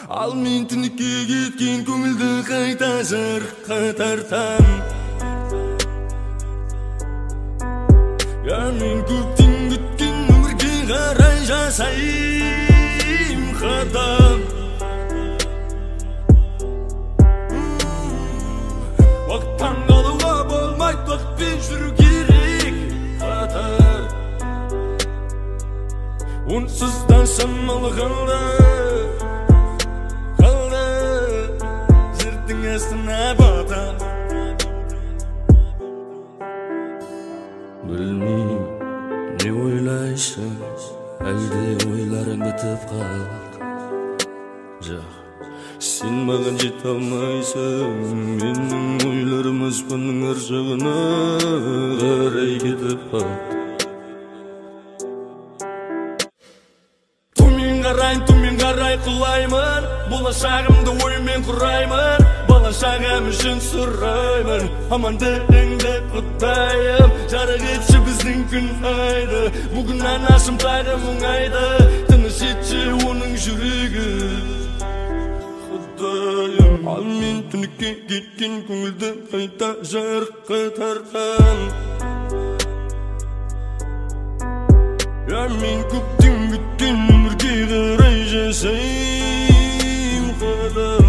Ал мен түнікке кеткен көңілді қайта жарыққа тартам. Мен көптен күткен өмірге қарай жасайым қадам. Уақыттан қалуға болмайды, уақытпен жүру керек қатар. Онсыз да шамалы қалды жердің астына батам. Білмеймін, не ойлайсың, әлде ойларың бітіп қалды. Жоқ, сен маған жете алмайсың, менің ойларым аспанның ар жағына қарай кетіп қалды. Төмен қарай құлаймын, болашағымды оймен құраймын. Болашағым үшін сұраймын, амандығыңды құттайым. Жарық етші біздің күн айды, бүгіннен ашым тағы мұңайды. Тыныш етші оның жүрегі Құдайым. Ал мен түнікке кеткен көңілді қайта жарыққа тартам. Мен көптен күткен өмірге қарай жасайым қадам.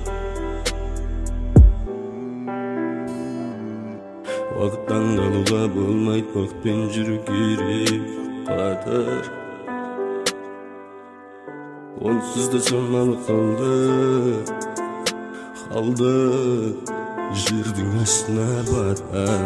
Уақыттан қалуға болмайды, уақытпен жүру керек қатар. Онсыз да шамалы қалды жердің астына батам.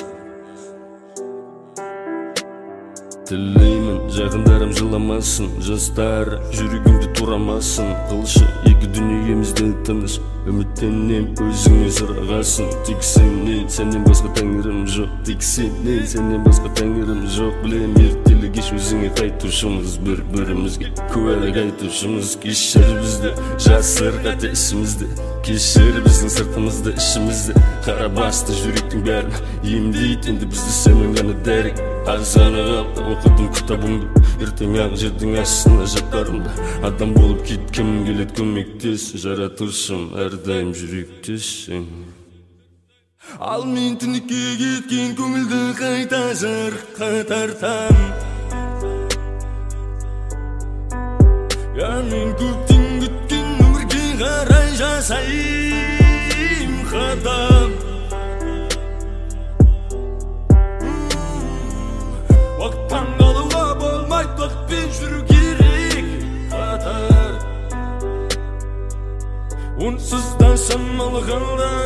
Тілеймін, жақындарым жыламасын, жастар жүрегімді турамасын. Қылшы екі дүниемізде тыныш, үміттенем өзіңе сұрағасын. Тек сенен басқа тәңірім жоқ, тек сенен басқа тәңірім жоқ. Білем, ертелі кеш өзіңе қайтушымыз, бір-бірімізге куәлік айтушымыз. Кешір бізді, жасыр қате ішімізді, кешір біздің сыртымызды, ішімізді. Қара басты жүректің бәрін емдейді, енді бізді сенің ғана дәрік. Азаны қалды, оқыдым кітабыңды, ертең ақ жердің астына жатарымда. Адам болып кеткім келеді, көмектес, жаратушым, әрдайым жүректесің. Ал мен түнікке кеткен көңілді қайта жарыққа тартам. Мен көптен күткен өмірге қарай жасайым қадам. Уақыттан қалуға болмайды, уақытпен жүру керек қатар. Онсыз да шамалы қалды